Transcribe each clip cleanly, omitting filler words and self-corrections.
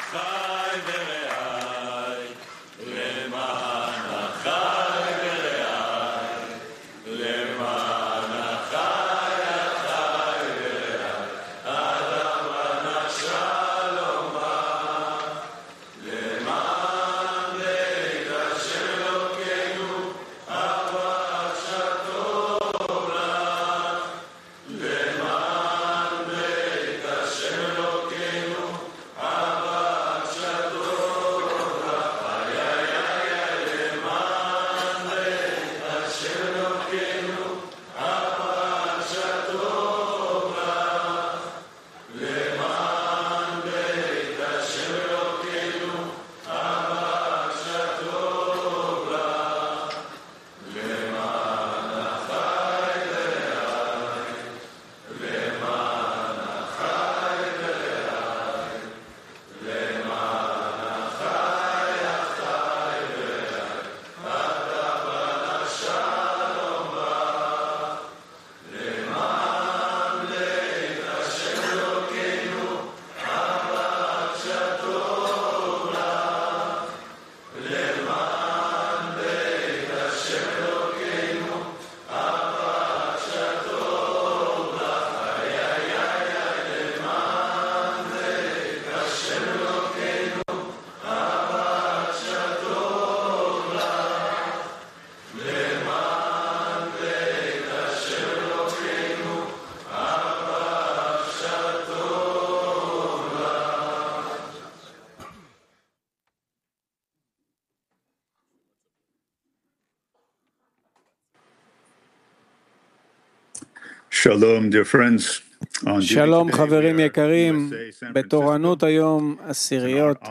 שלום חברים יקרים, בתורנות היום עשיריות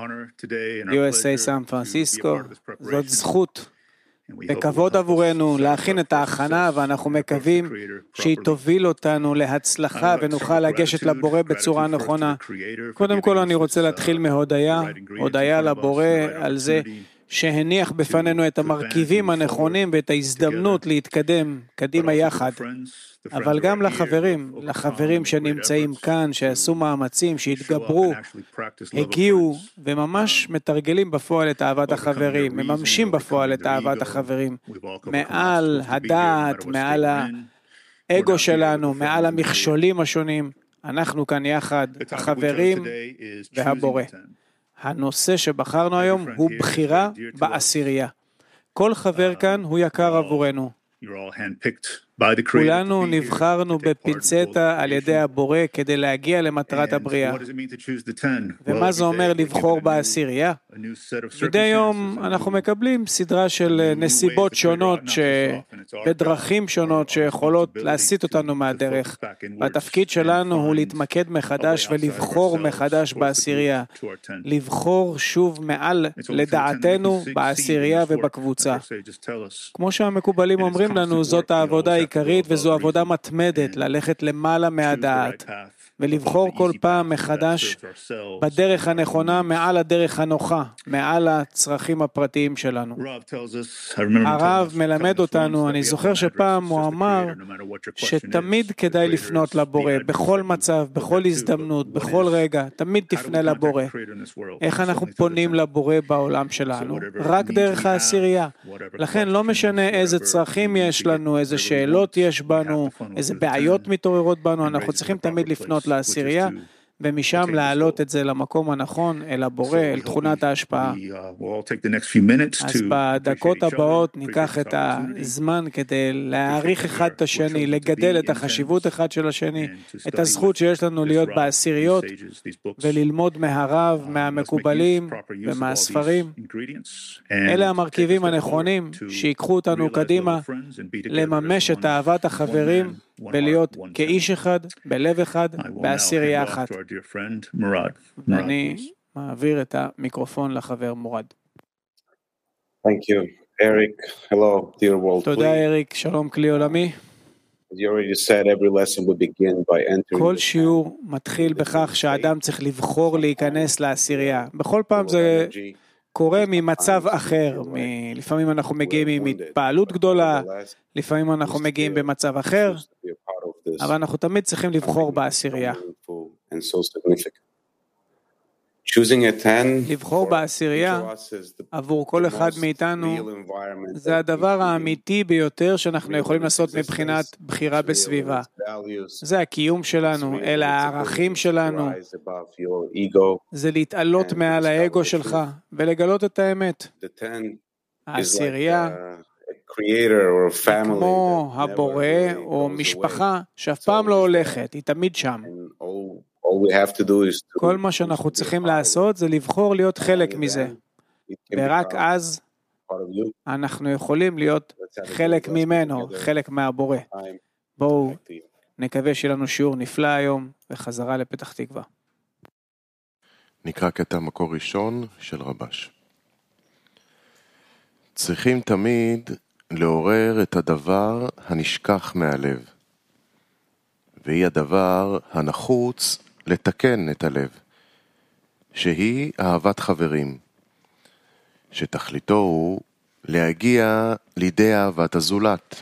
USA סן פרנסיסקו. זאת זכות וכבוד עבורנו להכין את ההכנה, ואנחנו מקווים שהיא תוביל אותנו להצלחה ונוכל לגשת לבורא בצורה נכונה. קודם כל אני רוצה להתחיל מהודיה לבורא על זה שהניח בפנינו את המרכיבים הנכונים ואת ההזדמנות להתקדם קדימה יחד. אבל גם לחברים שנמצאים כאן, שעשו מאמצים, שהתגברו, הגיעו וממש מתרגלים בפועל את אהבת החברים, מממשים בפועל את אהבת החברים, מעל הדעת, מעל האגו שלנו, מעל המכשולים השונים. אנחנו כאן יחד, החברים והבורא. הנושא שבחרנו היום הוא בחירה בעשירייה. כל חבר כאן הוא יקר עבורנו. כולנו נבחרנו בפינצטה על ידי הבורא כדי להגיע למטרת הבריאה. ומה זה אומר לבחור בעשירייה? מדי יום אנחנו מקבלים סדרה של נסיבות שונות בדרכים שונות שיכולות להסיט אותנו מהדרך. והתפקיד שלנו הוא להתמקד מחדש ולבחור מחדש בעשירייה. לבחור שוב מעל לדעתנו בעשירייה ובקבוצה. כמו שהמקובלים אומרים לנו, זאת העבודה העיקרית וזו עבודה מתמדת, ללכת למעלה מהדעת ולבחור כל פעם מחדש בדרך הנכונה מעל הדרך הנוחה, מעל הצרכים הפרטיים שלנו. הרב מלמד אותנו, אני זוכר שפעם הוא אמר שתמיד כדאי לפנות לבורא, בכל מצב, בכל הזדמנות, בכל רגע, תמיד תפנה לבורא. איך אנחנו פונים לבורא בעולם שלנו? רק דרך העשירייה. לכן לא משנה איזה צרכים יש לנו, איזה שאלות יש בנו, איזה בעיות מתעוררות בנו, אנחנו צריכים תמיד לפנות לעשירייה, ומשם להעלות את זה למקום הנכון, אל הבורא, אל תכונת ההשפעה. אז בדקות הבאות ניקח את הזמן כדי להעריך אחד את השני, לגדל את החשיבות אחד של השני, את הזכות שיש לנו להיות בעשיריות, וללמוד מהרב, מהמקובלים ומהספרים. אלה המרכיבים הנכונים שיקחו אותנו קדימה, לממש את אהבת החברים, ולהיות כאיש אחד, בלב אחד, בעשירייה אחת. ואני מעביר את המיקרופון לחבר מורד. Thank you, Eric. Hello, dear world. תודה, אריק. שלום, כלי עולמי. You already said every lesson would begin by entering. כל שיעור מתחיל בכך שהאדם צריך לבחור להיכנס לעשירייה. בכל פעם זה קורה ממצב אחר. לפעמים אנחנו מגיעים מהתפעלות גדולה, לפעמים אנחנו מגיעים במצב אחר, אבל אנחנו תמיד צריכים לבחור בעשירייה. לבחור בעשירייה עבור כל אחד מאיתנו זה הדבר האמיתי ביותר שאנחנו יכולים לעשות מבחינת בחירה בסביבה. זה הקיום שלנו, אלה הערכים שלנו, זה להתעלות מעל האגו שלך ולגלות את האמת. העשירייה כמו הבורא או משפחה שאף פעם לא הולכת, היא תמיד שם. כל מה שאנחנו צריכים לעשות זה לבחור להיות חלק מזה, ורק אז אנחנו יכולים להיות חלק ממנו, חלק מהבורא. בואו נקווה שיהיה לנו שיעור נפלא היום, וחזרה לפתח תקווה. נקרא קטע מקור ראשון של רבש. צריכים תמיד לעורר את הדבר הנשכח מהלב, והיא הדבר הנחוץ לתקן את הלב, שהיא אהבת חברים, שתכליתו הוא להגיע לידי אהבת הזולת,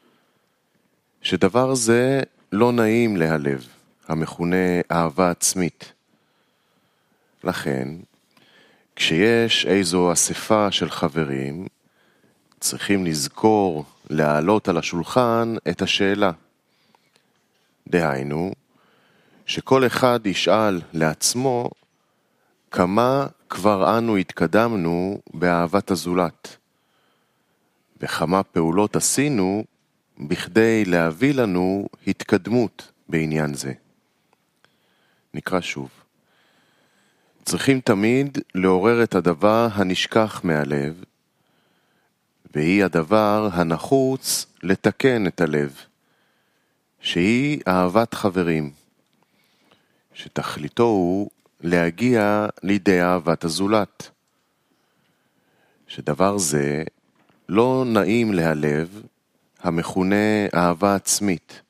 שדבר זה לא נעים להלב, המכונה אהבה עצמית. לכן, כשיש איזו אספה של חברים, צריכים לזכור להעלות על השולחן את השאלה. דהיינו, שכל אחד ישאל לעצמו כמה כבר אנו התקדמנו באהבת הזולת, וכמה פעולות עשינו בכדי להביא לנו התקדמות בעניין זה. נקרא שוב. צריכים תמיד לעורר את הדבר הנשכח מהלב, והיא הדבר הנחוץ לתקן את הלב, שהיא אהבת חברים, שתכליתו הוא להגיע לידי אהבת הזולת, שדבר זה לא נעים להלב, המכונה אהבה עצמית.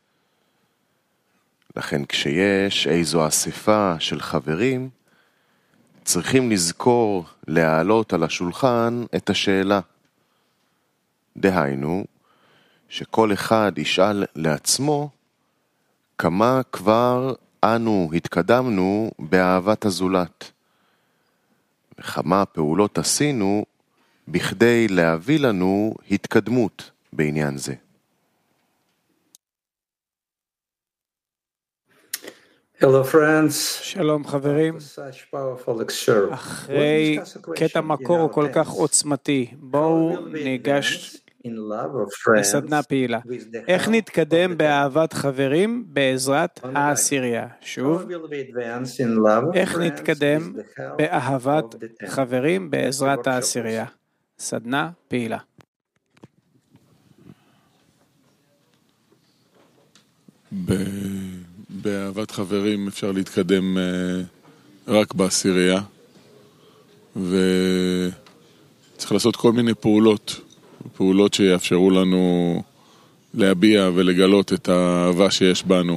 לכן כשיש איזו אספה של חברים, צריכים לזכור להעלות על השולחן את השאלה. דהיינו, שכל אחד ישאל לעצמו כמה כבר אנו התקדמנו באהבת הזולת, וכמה פעולות עשינו בכדי להביא לנו התקדמות בעניין זה. Hello friends. שלום חברים. אחרי קטע מקור כל כך עוצמתי, בואו ניגש לסדנה פעילה. איך נתקדם באהבת חברים בעזרת העשירייה? שוב, איך נתקדם באהבת חברים בעזרת העשירייה? סדנה פעילה. באהבת חברים אפשר להתקדם רק בעשירייה, וצריך לעשות כל מיני פעולות שיאפשרו לנו להביע ולגלות את האהבה שיש בנו.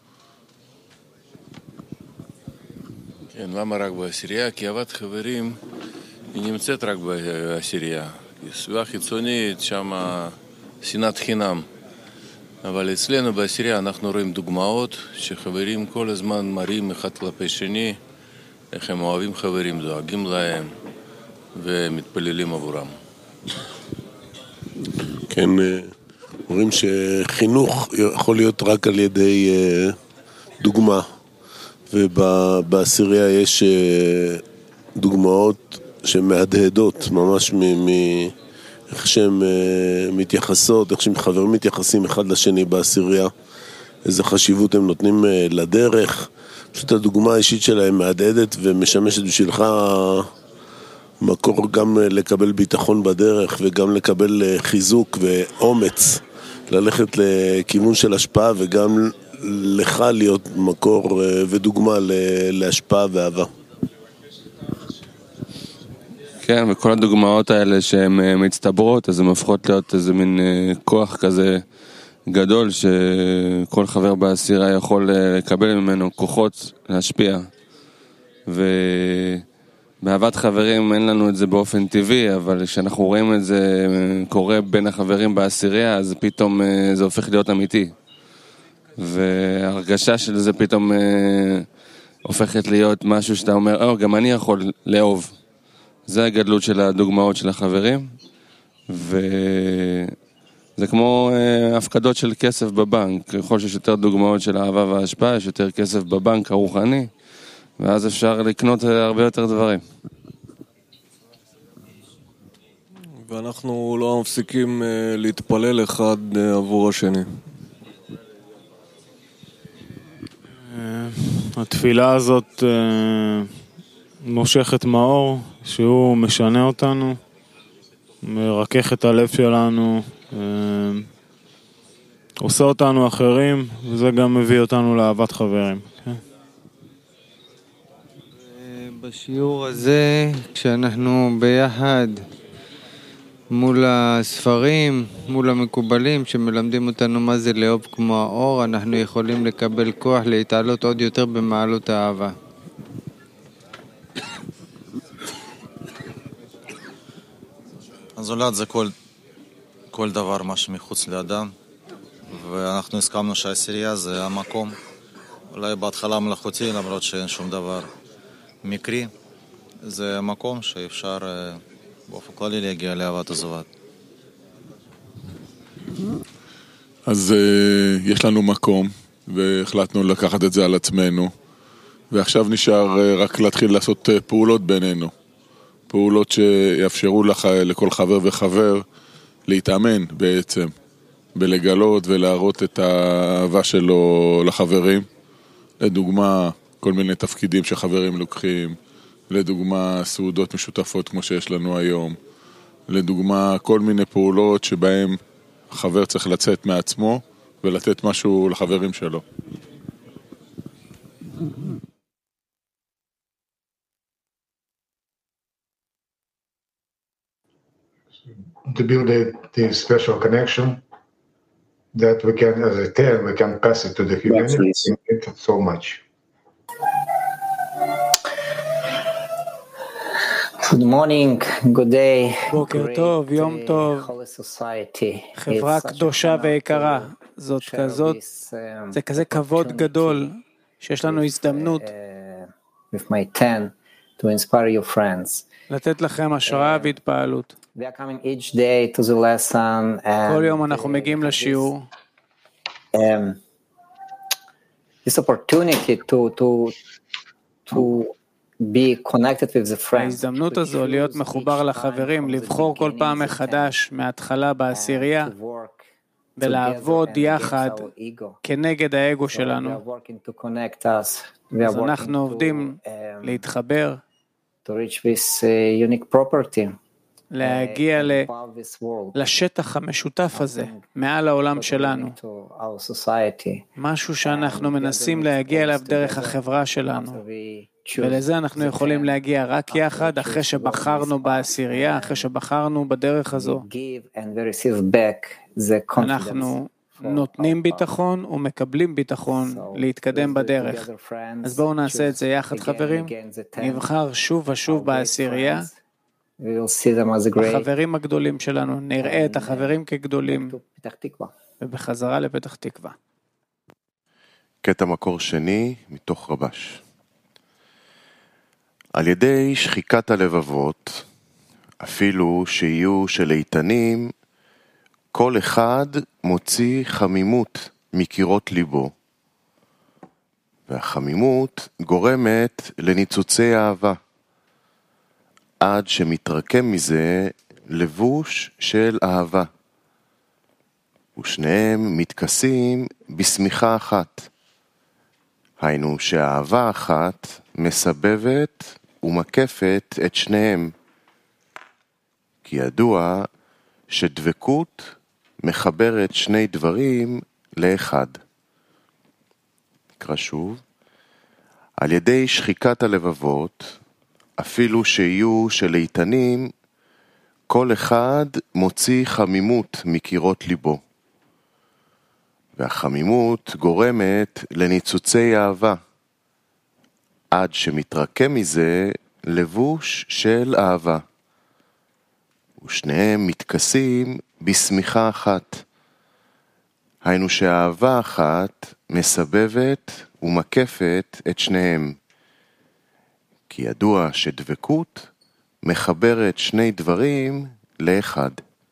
כן, למה רק בעשירייה? כי אהבת חברים היא נמצאת רק בעשירייה. סביבה חיצונית, שם שנאת חינם. אבל אצלנו בעשירייה אנחנו רואים דוגמאות שחברים כל הזמן מראים אחד כלפי שני, איך הם אוהבים חברים, דואגים להם ומתפללים עבורם. כן, אומרים שחינוך יכול להיות רק על ידי דוגמה, ובעשירייה יש דוגמאות שמהדהדות ממש איך שהם מתייחסות, איך שהם חברים מתייחסים אחד לשני בעשירייה, איזה חשיבות הם נותנים לדרך. פשוט הדוגמה האישית שלהם מהדהדת ומשמשת בשבילך מקור גם לקבל ביטחון בדרך וגם לקבל חיזוק ואומץ ללכת לכיוון של השפעה, וגם לך להיות מקור ודוגמה להשפעה ואהבה. כן, וכל הדוגמאות האלה שהן מצטברות, אז הן הופכות להיות איזה מין כוח כזה גדול שכל חבר בעשירייה יכול לקבל ממנו כוחות להשפיע. ובאהבת חברים אין לנו את זה באופן טבעי, אבל כשאנחנו רואים את זה קורה בין החברים בעשירייה, אז פתאום זה הופך להיות אמיתי. וההרגשה של זה פתאום הופכת להיות משהו שאתה אומר, גם אני יכול לאהוב. זה הגדלות של הדוגמאות של החברים, וזה כמו הפקדות של כסף בבנק. ככל שיש יותר דוגמאות של אהבה והשפעה, יש יותר כסף בבנק הרוחני, ואז אפשר לקנות הרבה יותר דברים. ואנחנו לא מפסיקים להתפלל אחד עבור השני. התפילה הזאת מושכת מאור, שהוא משנה אותנו, מרכך את הלב שלנו, עושה אותנו אחרים, וזה גם מביא אותנו לאהבת חברים. בשיעור הזה, כשאנחנו ביחד מול הספרים, מול המקובלים שמלמדים אותנו מה זה לאהוב כמו האור, אנחנו יכולים לקבל כוח להתעלות עוד יותר במעלות האהבה. הזולת זה כל דבר מה שמחוץ לאדם, ואנחנו הסכמנו שהעשירייה זה המקום, אולי בהתחלה מלאכותי, למרות שאין שום דבר מקרי, זה המקום שאפשר באופן כללי להגיע לאהבת הזולת. אז יש לנו מקום, והחלטנו לקחת את זה על עצמנו, ועכשיו נשאר רק להתחיל לעשות פעולות בינינו. פעולות שיאפשרו לכל חבר וחבר להתאמן בעצם, בלגלות ולהראות את האהבה שלו לחברים. לדוגמה, כל מיני תפקידים שחברים לוקחים, לדוגמה, סעודות משותפות כמו שיש לנו היום, לדוגמה, כל מיני פעולות שבהם החבר צריך לצאת מעצמו ולתת משהו לחברים שלו. To build the special connection that we can, as a team, we can pass it to the humanity. So much. Good morning, good day. בוקר טוב, יום טוב. חברה קדושה ויקרה. זה כזה כבוד גדול שיש לנו הזדמנות לתת לכם השראה והתפעלות. כל יום אנחנו מגיעים לשיעור. This opportunity to be connected with the friends. ההזדמנות הזו להיות מחובר לחברים, לבחור כל פעם מחדש מההתחלה בעשירייה, ולעבוד יחד כנגד האגו שלנו. אז אנחנו עובדים להתחבר, להגיע לשטח המשותף הזה, מעל העולם שלנו. משהו שאנחנו מנסים להגיע אליו דרך החברה שלנו. ולזה אנחנו יכולים להגיע רק יחד, אחרי שבחרנו בעשירייה, אחרי שבחרנו בדרך הזו. אנחנו נותנים ביטחון ומקבלים ביטחון להתקדם בדרך. אז בואו נעשה את זה יחד, חברים. נבחר שוב ושוב בעשירייה. החברים הגדולים שלנו, נראה את החברים כגדולים, ובחזרה לפתח תקווה. קטע מקור שני מתוך רבש. על ידי שחיקת הלבבות, אפילו שיהיו של איתנים, כל אחד מוציא חמימות מקירות ליבו, והחמימות גורמת לניצוצי אהבה, עד שמתרקם מזה לבוש של אהבה, ושניהם מתכסים בשמיכה אחת. היינו שהאהבה אחת מסבבת ומקפת את שניהם, כי ידוע שדבקות מחברת שני דברים לאחד. נקרא שוב. על ידי שחיקת הלבבות, אפילו שיהיו של איתנים, כל אחד מוציא חמימות מקירות ליבו, והחמימות גורמת לניצוצי אהבה, עד שמתרקם מזה לבוש של אהבה, ושניהם מתכסים בשמיכה אחת. היינו שהאהבה אחת מסבבת ומקפת את שניהם, כי ידוע שדבקות מחברת שני דברים לאחד.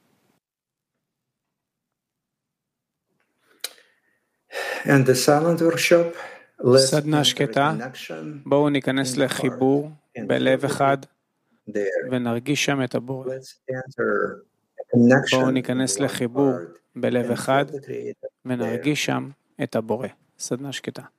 סדנה שקטה, בואו ניכנס לחיבור בלב אחד ונרגיש שם את הבורא. בואו ניכנס לחיבור בלב אחד ונרגיש שם את הבורא. סדנה שקטה.